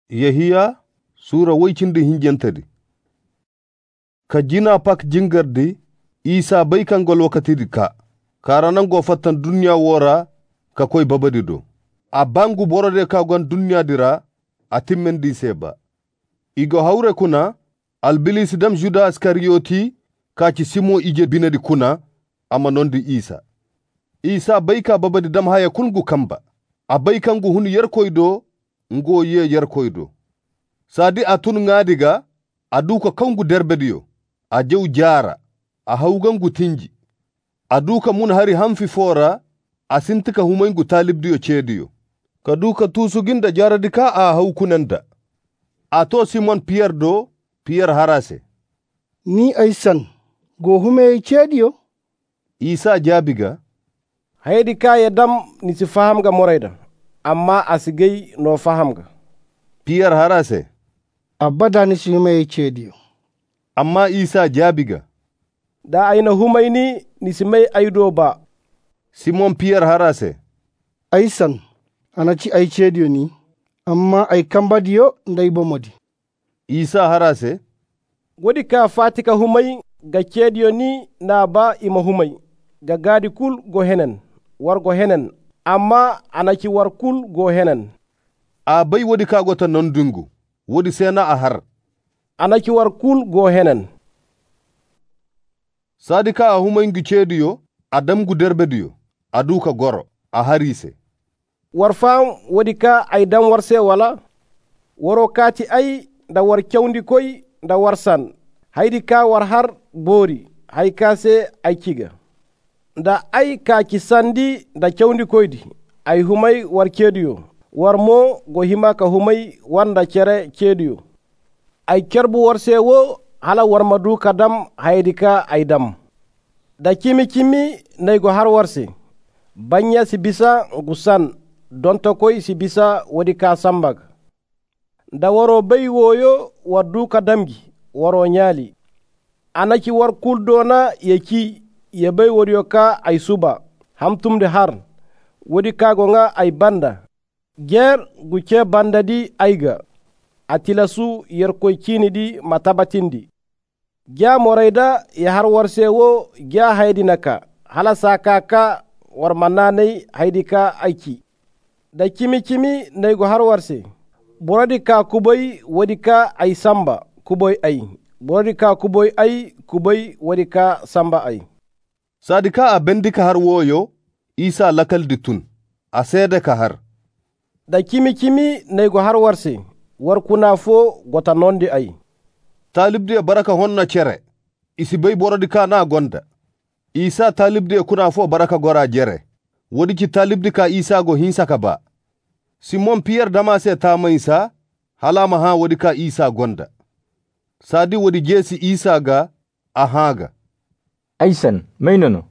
Yahiya sura woycinde hinjentadi. Ka jina pak jingardi Isa bai kangol wakatidi ka. Karanango fatan dunya wora ka koy babadido. A bangu borode ka gon dunya dira atimmendi seba. Igo haure kuna albilis dam Juda Askarioti kaci Simo ije binadi kuna ama nondi Isa. Isa bai ka babadi dam haya kulgu kamba. A bai kangu hunu yerkoydo ngo ye yerkoydo. Sadi atun ngadiga aduka kangu derbediyo. A jew jara a haugangu tinji. Aduka mun hari hamfi fora asintika humayngu talibdiyo chediyo. Kaduka tusuginda jaradika a haukunanda. Ato Simon Pierre do Pierre harase. Ni aisan go hume chediyo? Isa jabiga. Haydi kaya dam nisi fahamga morayda. Amma asigay no fahamga. Pierre harase. Abada nisi hume chediyo. Amma Isa jabiga. Da aina humayni nisi may aydo ba. Simon Pierre harase. Aisan anachi ay chediyo ni. Amma ay kambadiyo nday bomodi. Isa harase. Wadi ka fatika humay ga chediyo ni na ba ima humay. Ga gadi kul go henen. War go henen. Amma anachi war kul go henen. A bai wadi ka gota nondungu. Wadi sena a har. Anachi war kul go henen. Sadika a humayngu chediyo adamgu derbediyo. Aduka goro a harise. War fam wadi ka ay dam warse wala. Waro kati ay da war kyaundi koy da war san. Haydi ka war har bori. Hay ka se ay kiga. Da ay ka kisandi da kyaundi koydi. Ay humay war kediyo. War mo go hima ka humay wanda kere kediyo. Ay kerbu warse wo hala war madu kadam haydi ka ay dam. Da kimi nay go har warse. Banya si bisa gusan donto koy si bisa wadi ka sambag. Da waro bay woyo wadu kadamgi waro nyali. Anaki war kuldona yeki ye bay wadiyo ka ay suba hamtumde har wadi ka gonga ay banda. Ger guke banda di ayga. Atilasu yerkoy kini di matabatindi. Gya morayda ya har warse wo gya haydi naka. Hala sakaka war mananay haydi ka aiki. Da kimi nay go har warse. Boradi ka kuboy wadi ka ay samba kuboy ay. Boradi ka kuboy ay kuboy wadi ka samba ay. Sadika a bendika har woyo Isa lakal ditun. A sede ka har. Da kimi nay go har warse. War kuna fo gota nondi ay. Talibde baraka honna chere. Isi bay borodi ka na gonda. Isa talibde kuna fo baraka gora jere. Wodi ki talibde ka Isa go hinsa ka ba. Simon Pierre damase ta maisa halama ha wodi ka Isa gonda. Sadi wodi jesi Isa ga ahaga. Aisan mainono.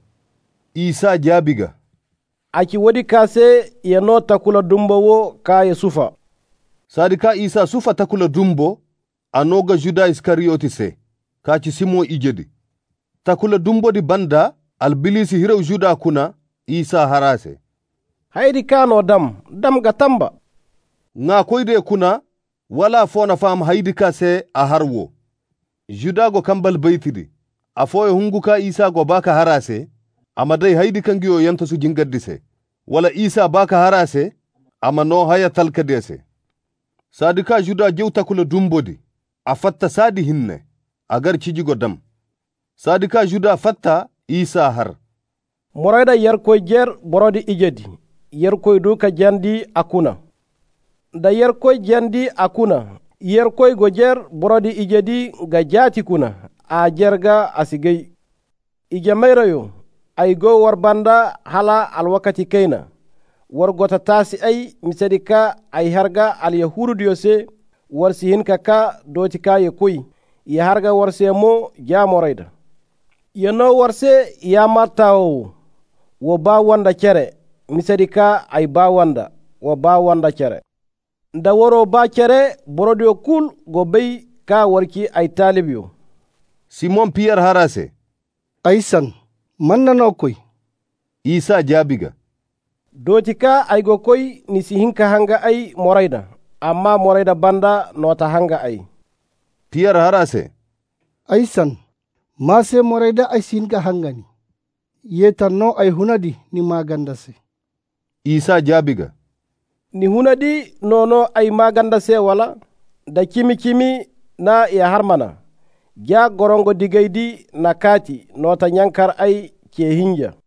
Isa jabiga. Aki wodi ka se yano takula dumbo wo ka ye sufa. Sadi ka Isa sufa takula dumbo anoga Juda Iskarioti se kaci Simo ijedi. Takula dumbo di banda albilisi hirew Juda kuna Isa harase. Haydi kano dam gatamba. Nga koyde kuna wala fona fam haydi ka se a harwo. Juda go kambal baytidi. Afoye hungu ka Isa go baka harase. Amadai haydi kangiyo yanta su jingaddi se. Wala Isa baka harase ama no haya talkadese. Sadika Juda jew takula dumbodi. A fatta sadi hinne agar cijigo dam. Sadika Juda fatta Isa har. Morayda yerkoy jer borodi ijedi. Yerkoy duka jandi akuna. Da yerkoy jandi akuna. Yerkoy go jer borodi ijedi ga jati kuna. A jerga asigay. Ije mayrayo. Ay go war banda hala alwakati kaina. War gota tasi ay misadika ay harga al yahudu diyose war sihin kaka doti ka ye kuy. Ya harga war se mo ja morayda. Yano war se ya martawo. Wo ba wanda kere. Misadika ay ba wanda. Wo ba wanda kere. Da waro ba kere borodio kul go bay ka warki ay talibyo. Simon Pierre harase. Aisan manna no koy. Isa jabiga. Doti ka ay go koy nisi hinka hanga ay morayda. amma moray da banda nota hanga ay. Piyar harase. Aisan, mase moray da ay singa hangani. Yetanno ay hunadi ni magandase. Isa jabiga. Ni hunadi nono ay magandase wala da kimi na ya harmana. Ja gorongo digaydi na kati nota nyankar ay ke hinja.